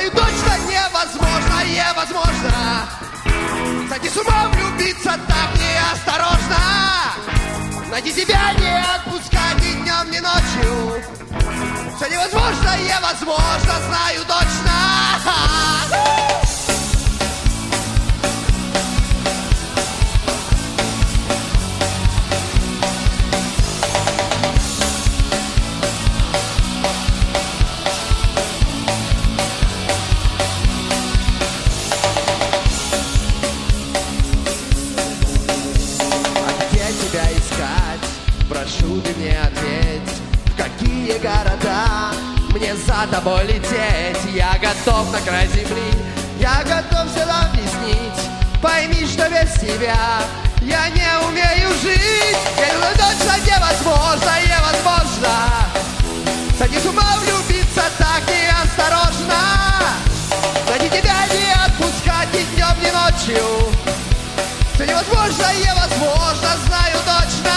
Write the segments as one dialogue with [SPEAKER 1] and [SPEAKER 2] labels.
[SPEAKER 1] знаю точно, невозможно, невозможно. Сойти с ума, влюбиться так неосторожно. Найти тебя, не отпускать ни днем, ни ночью. Все невозможно, невозможно, знаю точно. Прошу, ты мне ответь, в какие города мне за тобой лететь? Я готов на край земли, я готов все объяснить. Пойми, что без тебя я не умею жить. Я думаю, точно невозможно, невозможно. Сойти с ума, влюбиться так неосторожно. Найти тебя, не отпускать ни днем, ни ночью. Все невозможно, невозможно, знаю точно.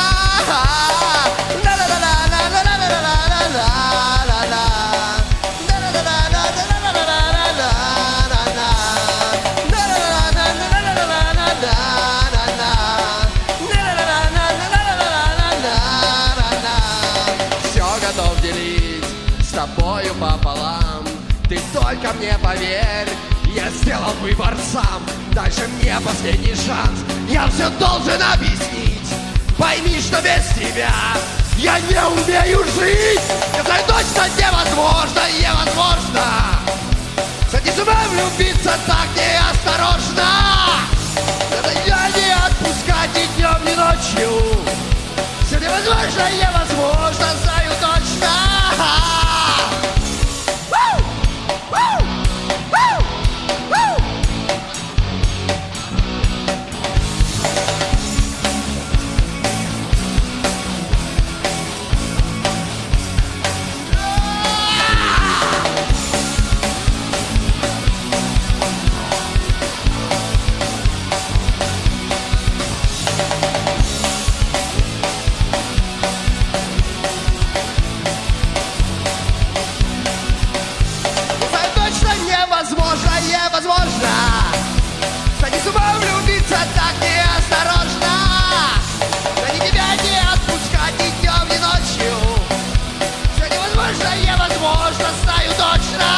[SPEAKER 1] Все готов делить с тобою пополам. Ты только мне поверь, я сделал выбор сам. Дальше мне последний шанс, я все должен объяснить. Пойми, что без тебя я не умею жить. Я знаю точно, невозможно, невозможно. Сойти с ума, влюбиться так неосторожно. Это я не отпускать ни днем, ни ночью. Все невозможно, невозможно, знаю точно. Невозможно. Сойти с ума, влюбиться так неосторожно. Ради тебя не отпускать ни днем, ни ночью. Все невозможно, невозможно, знаю точно.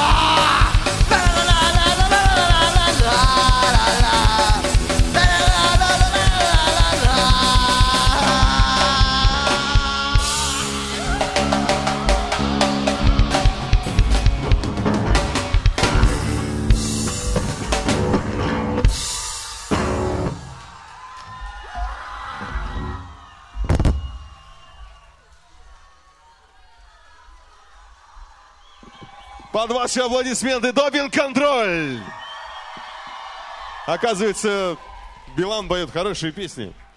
[SPEAKER 2] Под ваши аплодисменты Допинг-контроль! Оказывается, Билан поет хорошие песни.